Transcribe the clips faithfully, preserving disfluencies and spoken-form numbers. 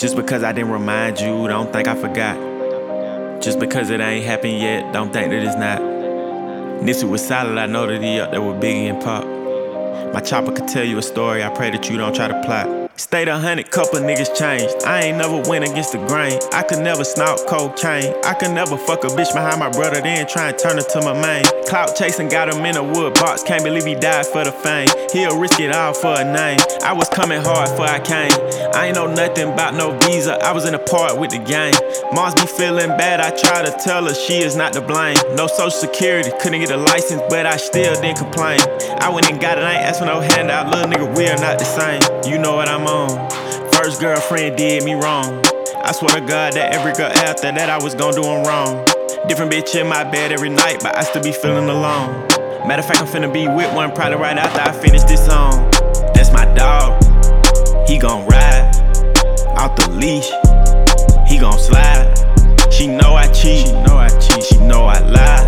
Just because I didn't remind you, don't think I forgot. Just because it ain't happened yet, don't think that it's not. Nipsey was solid, I know that he up there with Biggie and Pop. My chopper could tell you a story, I pray that you don't try to plot. Stayed a hundred, couple niggas changed. I ain't never went against the grain. I could never snort cocaine. I could never fuck a bitch behind my brother, then try and turn her to my main. Clout chasing, got him in a wood box. Can't believe he died for the fame. He'll risk it all for a name. I was coming hard before I came. I ain't know nothing about no visa. I was in a part with the gang. Moms be feeling bad, I try to tell her she is not to blame. No social security, couldn't get a license, but I still didn't complain. I went and got it, I ain't asked for no handout. Little nigga, we are not the same. You know what I'm on. First girlfriend did me wrong. I swear to God that every girl after that I was gon' do them wrong. Different bitch in my bed every night, but I still be feeling alone. Matter of fact, I'm finna be with one probably right after I finish this song. That's my dog. He gon' ride out the leash. He gon' slide. She know I cheat. She know I cheat. She know I lie.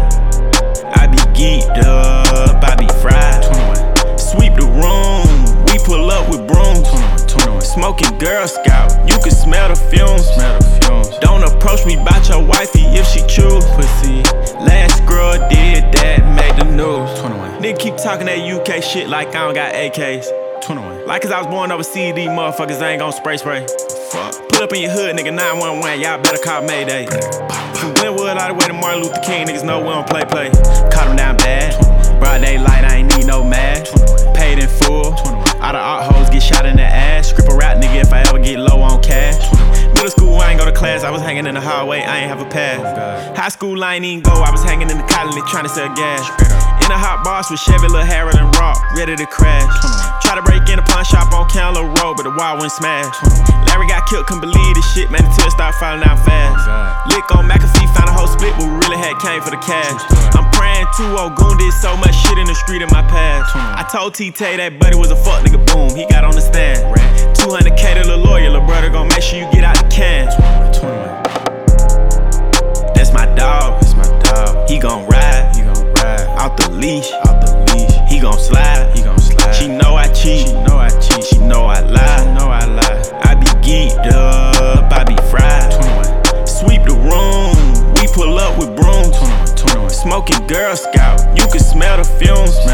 I be geeked up. I be fried. twenty-one. Sweep the room. We pull up with brooms. twenty-one, twenty-one. Smoking Girl Scout. You can smell the fumes. Smell the fumes. Don't approach me about your wifey if she choose. Pussy. Last girl did that, made the news. twenty-one. Nigga keep talking that U K shit like I don't got A Ks. twenty-one. Like cause I was born overseas, these motherfuckers ain't gon' spray spray. Fuck. Pull up in your hood, nigga, nine one one, y'all better call Mayday. From Glenwood all the way to Martin Luther King, niggas know we don't play play. Caught him down bad. Broad daylight, I ain't need no mask. Paid in full. All the art hoes get shot in the ass. Script a rap nigga if I ever get low on cash. Middle school, I ain't go to class, I was hanging in the hallway, I ain't have a pass. High school, I ain't even go, I was hanging in the colony trying to sell gas. In a hot box with Chevy, Lil Harold and Rock, ready to crash. Try to break in a pawn shop on Candler Road, but the wall went smash. Larry got killed, couldn't believe this shit, man, until it started falling out fast. Lick on McAfee, found a whole split, but we really had came for the cash. I'm praying two old goon did so much shit in the street in my past. I told T-Tay that buddy was a fuck nigga, boom, he got on the stand. two hundred K to the lawyer, lil' brother gon' make sure you get out the can. That's my dog, that's my dog. He gon' ride, he gon' ride out the leash, out the leash. He gon' slide, he gon' slide. She know I cheat, she know I cheat. She know I lie, she know I lie. I be geeked up, I be fried. twenty-one. Sweep the room, we pull up with brooms. twenty-one, twenty-one. Smoking Girl Scout, you can smell the fumes.